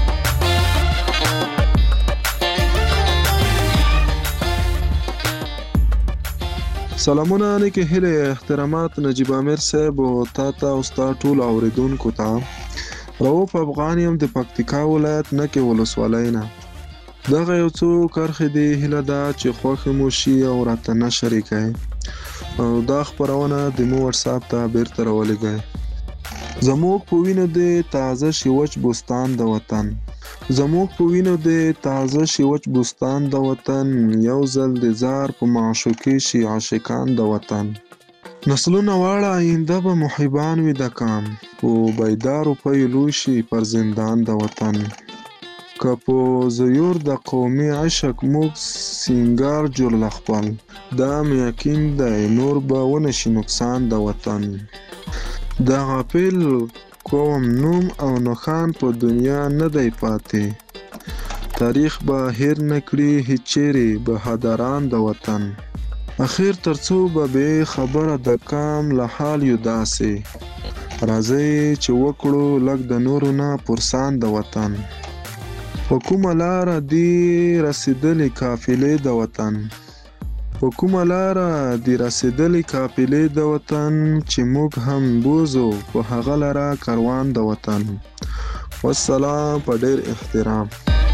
سلامونه نیکې هیلې احترامات نجیب امیر صاحب او تا ته او ستا ټولو اورېدونکو ته. رؤوف افغان یم د پکتیکا ولایت نکې ولسوالۍ نه. دغه یو څو کرښې دې هیله ده چې خوښې مو شي او راته نشر یې کړئ او دا خپرونه د مو وټساپ ته بیرته راولېږئ. زموږ په وینو دې تازه شي وچ بوستان د وطن زموږ په وینو دې تازه شي وچ بوستان د وطن یو ځل د زار په معشوقې شي عاشقان د وطن. نسلونه واړه آینده به محبان وي د کام په بیدارو پیلو شي پر زندان د وطن. که په زیور د قومي عشق موږ سینګار جوړ لخپل دا مې یقین دی نور به ونشي نقصان د وطن. د غافل قوم نوم او نښان په دنیا نه دی پاتې تاریخ به هیر نه کړي هیڅ چیرې بهادران د وطن. اخیر ترڅو به بې خبره د کام له حال یو داسې راځئ چې وکړو لږ د نورو نه پرسان د وطن. په کومه لاره دې رسېدلې قافلې د وطن په کومه لاره دې رسېدلې قافلې د وطن چې موږ هم بوزو په هغه لاره کاروان د وطن. والسلام په ډېر احترام.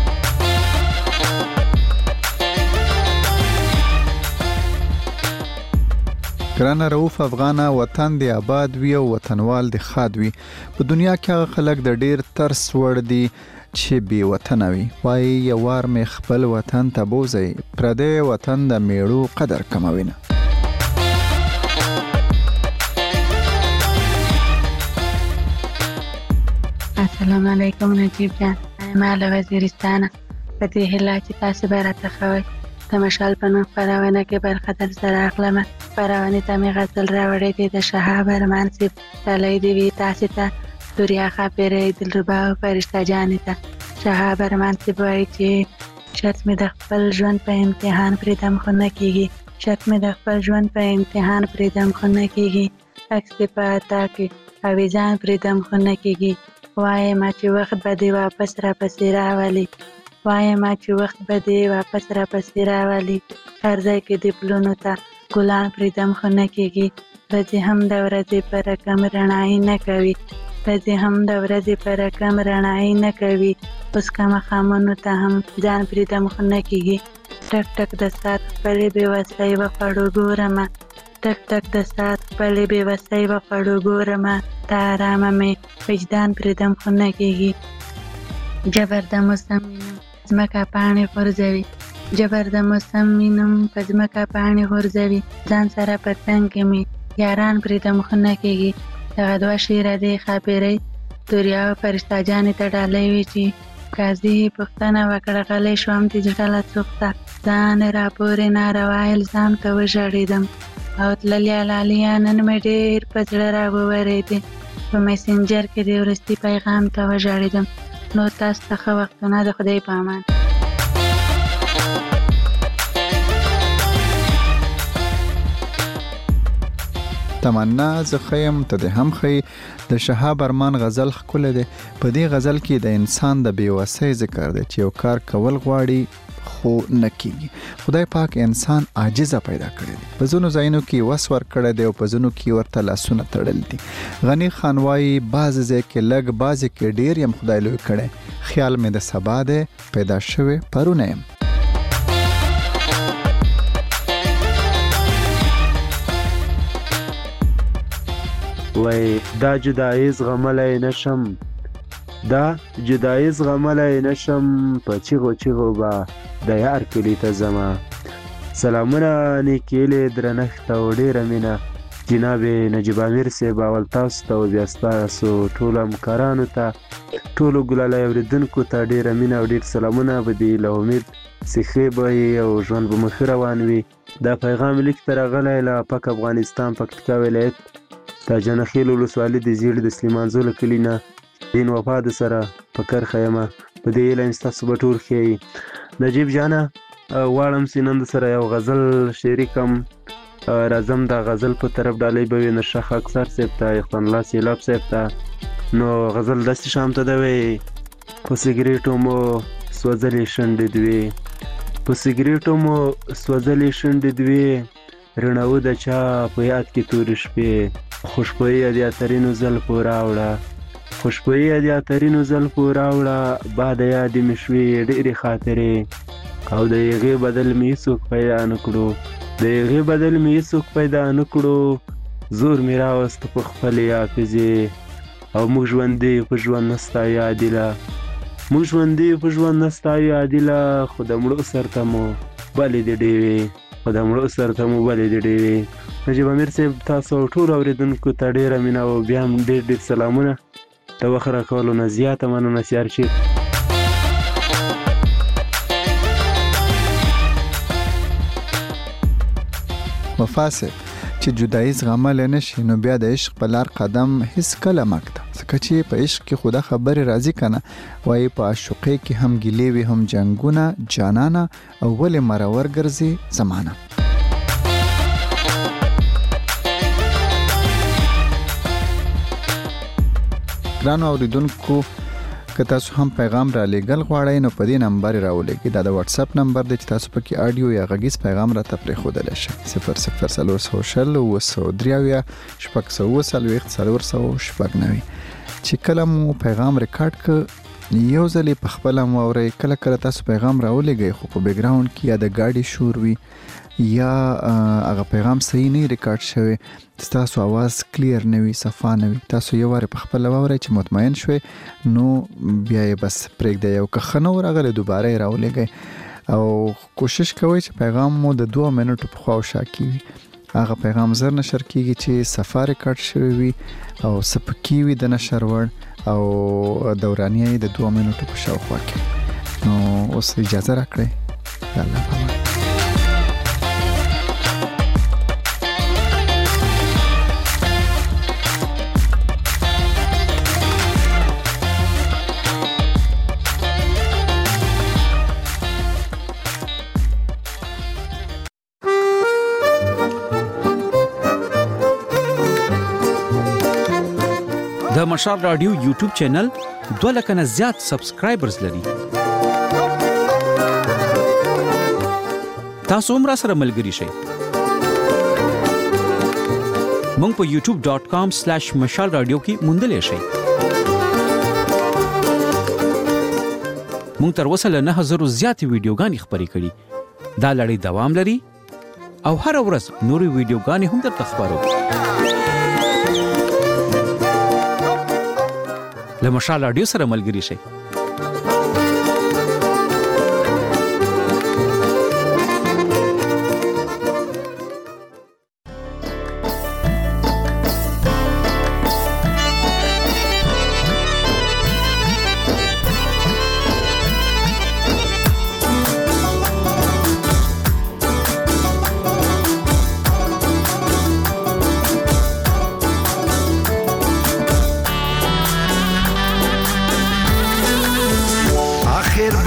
ګرانه رؤوف افغانه وطن دی آباد وي او وطنوال دی ښاد وي. په دنیا کې هغه خلک د ډېر ترس وړ دي چې بې وطنه وي. وایي یو وار مې خپل وطن ته بوځئ پردی وطن د میړو قدر کموي نه. السلام علیکم نجیب جان. ما له وزیرستانه په دې هیله چې تاسو به راته ښوئ د مشال په نوم خپرونه کې برخه در سره اخلمه. خپرونې ته مې غزل راوړی دی د شهاب ارمان صاحب. ډالۍ دې وي تاسې ته دوریا ښاپیرۍ دلربا او فرشته جانې ته. شهاب ارمان صاحب وایي چې شرط مې د خپل ژوند په امتحان پرېږدم خو نه کېږي شرط مې د خپل ژوند په امتحان پرېږدم خو نه کېږي عکس دې په عطا کې اویزان پرېږدم خو نه کېږي. وایم چې وخت به دې واپس راپسې راولي وایم چې وخت به دې واپس راپسې راولي. هر ځای کې دې پلونو ته ګلان پرېږدم خو نه کېږي. ورځې هم د ورځې په رقم رڼایي نه کوي ورځې هم د ورځې په رقم رڼایي نه کوي. اوس که ماښامونو ته هم ځان پرېږدم خو نه کېږي. ټک ټک د ساعت خپلې بېوسۍ وخوړو ګورمه ټک ټک د ساعت خپلې بېوسۍ وخوړو ګورمه د ارامه مې وجدان پرېږدم خو نه کېږي. جبر د موسم وینم ځمکه پاڼې غورځوي جبر د موسم وینم په ځمکه پاڼې غورځوي. ځان سره په تنګ کې مې یاران پرېږدم خو نه کېږي. دغه دوه شعره دې ښاپیرۍ دریاو فرشته جانې ته ډالۍ وي چې قاضي پوښتنه وکړه غلی شوم چې ډله څوک ده ځان راپورې ناروا الزام ته وژړېدم او تللې لالیا نن مې ډېر په زړه راوورېدې په میسنجر کې د وروستي پیغام ته وژړېدم نو تاسو ته ښه وختونه د خدای په امان تمنا زه خیم ته د هم خی د شهاب ارمان غزل ښکلی دی په دې غزل کې د انسان د بېوسۍ ذکر دی چې یو کار کول غواړي خو نه کیږي خدای پاک انسان عاجزه پیدا کړی دی په ځینو ځایونو کې وس ورکړی دی او په ځینو کې ورته لاسونه تړل دي غني خان وایي بعضې ځای کې لږ بعضې کې ډېر یم خدای لوی کړی خیال مې د سبا دی پیدا شوی پرونه یم وای دا جدایي زغملی نشم دا جدایي زغملی نشم په چیغو چیغو به د یار کلي ته ځمه سلامونه نیکیلې درنښت او ډېره مینه جناب نجیب امیر صاحب اول تاسو ته او بیا ستاسو ټولو همکارانو ته ټولو ګلالی اورېدونکو ته ډېره مینه او ډېر سلامونه به دي له امید سیخې به او ژوند به مخې روان وي دا پیغام لیک ته راغلی له پاک افغانستان پکتیکا ولایت د جنخیل ولسوالۍ د زیړ د سلیمان زوله کلي نه دین وفا د سره په کرښه یمه په دې هیله یم ستاسو به ټول ښیي نجیب جانه غواړم چې نن د سره یو غزل شریکم راځم دا غزل په طرف ډالۍ به وي نرشه خاکسار صاحب ته احسان الله سیلاب صاحب ته نو غزل داسې شام ته ده وی په سګریټو مو سوځلې شونډې دوې په سګریټو مو سوځلې شونډې دوې رڼاو د چا په یاد کې تورې شپې خوشبویي د اترینو زلفو راوړه خوشبویي د اترینو زلفو راوړه باد یادې مې شوې ډېرې خاطرې او د هغې بدل مې هېڅوک پیدا نه کړو د هغې بدل مې هېڅوک پیدا نه کړو زور مې راوسته په خپلې حافظې او موږ ژوندي په ژوند نه ستایو عادله موږ ژوندي په ژوند نه ستایو عادله خو د مړو سر ته مو بلې د ډېوې خو د مړو سر ته مو بلې د ډېوې نجیب امیر صاحب تاسو ټولو اورېدونکو ته ډېره مینه او بیا هم ډېر ډېر سلامونه د وخت راکولو نه زیاته مننه سیار شي وفا صاحب چې جدایي زغملی نه شي نو بیا د عشق په لار قدم هیڅ کله مه ږده ځکه چې په عشق کې خو دا خبرې راځي که نه وایي په عاشقۍ کې هم ګیلې وي هم جنګونه جانانه او ولې مرور ګرځي زمانه ګرانو اورېدونکو که تاسو هم پیغام را لېږل غواړئ نو په دې نمبر راولېږئ دا د واتس اپ نمبر دی چې تاسو پکې اډیو یا غږیز پیغام راته پرېښودلی شئ 0040 چې کله مو پیغام ریکارډ کړ یو ځلې په خپله مو اورئ کله کله تاسو پیغام راولېږئ خو په بیکګراوند کې یا د ګاډي شور وي یا هغه پیغام صحیح نه ریکارډ شوی تاسو आवाज کلیر نه وي صفا نه وي تاسو یو واره په خپل واورئ چې مطمئن شوي نو بیا یې بس پرېږدئ او که ښه نه ورغلی دوباره یې راولېږئ او کوشش کوئ چې پیغام مو د 2 منټو په خوا او شا کې وي هغه پیغام زر نشر کیږي چې صفا ریکارډ شوی وي او سپکی وي د نشر وړ او دورانیه یې د 2 منټو په شاوخوا کې نو اوس اجازه راکړئ الله پامان د مشال رادیو یوټیوب چینل 2 لک نه زیات سبسکرایبرز لري تاسو هم را سره ملګري شئ مونږ په youtube.com/mashalradio کې موندلې شئ مونږ تر اوسه له 9000 زیات ویډیوګانې خپرې کړې دا لړۍ دوام لري او هر ورځ نورې ویډیوګانې هم درته خپرو له مشال رادیو سره ملګري شئ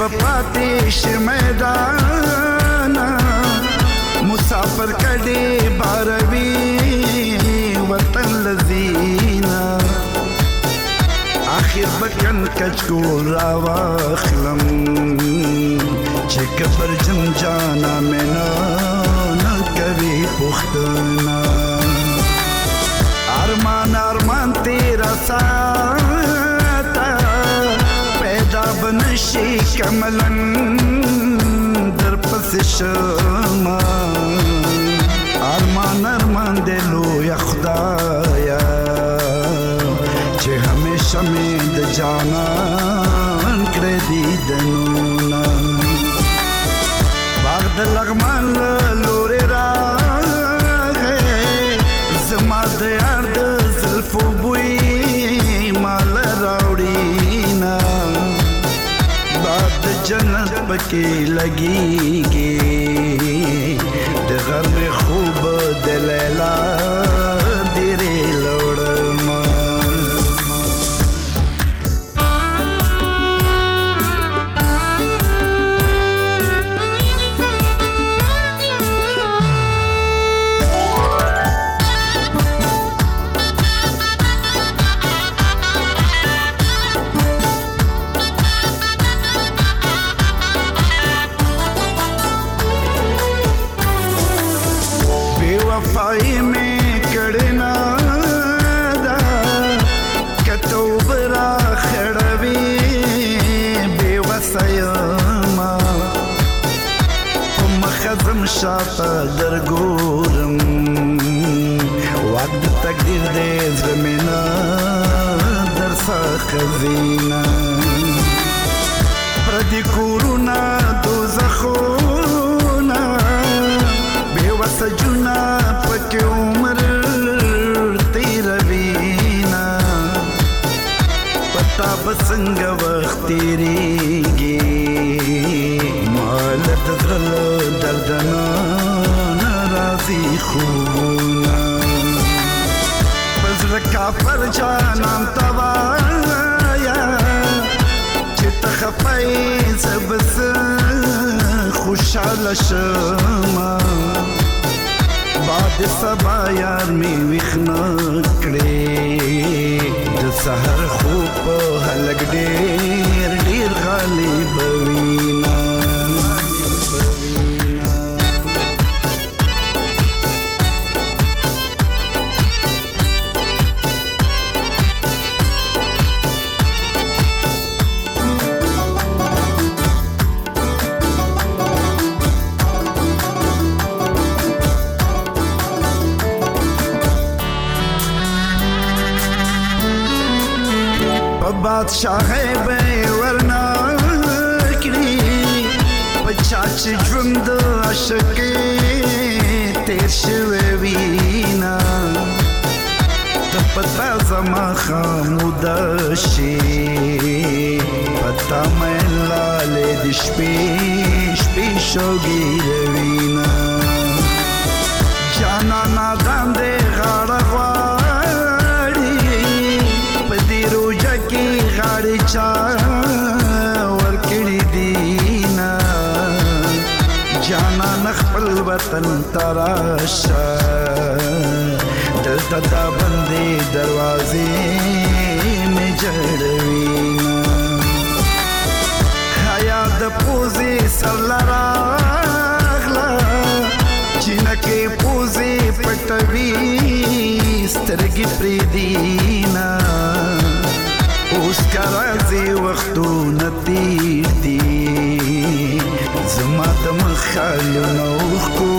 بپاتې شي میدان مسافر کډې باروي وطن لذینا آخر بکن کچکول را واخلم چې کبر جم جانا مینا نکوي پختنا ارمان ارمان تیرا ساتا پیدا بنشي کملن در پس شما ارمان ارمان دلو یا خدایا چې همیشه مې د جانان کړې دي دنونه باغ د لغمان لورې راغې زما د یار د زلفو بوی مال راوړینا باد د جنت پکې لګيږي د غم خوب د لیلا ډېرې لوړما وفای میں کڑنا دا کتو برا خڑوی بے وسیما مخزم شاپا درگورم وعد تقدیر دے زمینہ درسا خزینہ پردی کورونا دوزخونا سجنا پکې عمر تیروینا پتا بسنګ وخت تیریږي مال د زړه دردنا ناراضي خونا پزړه کافر جانان توایا چې تخپای سبس خوشاله شمه بعد سبا یار می ویخنا کړې د سحر خوب په هلک ډېر ډېر غالب وینا بادشاہی به ورنا کړی پچا چې ژوند عاشقې تیر شوی وینا ته پتا زما خاموده شي پتا مې لاله د شپې شپې شوګیر وینا جانا نادان دې غاړه غاړي چا ورکړي دینا جانا خپل وطن تراشا دلته دا بندې دروازې مې جړوينا حیا د پوزي سر لراغلا جنکه پوزي پټوي سترګې پرې دینا اوس کرازي وختونه تیر دي زما د مخالو نو خو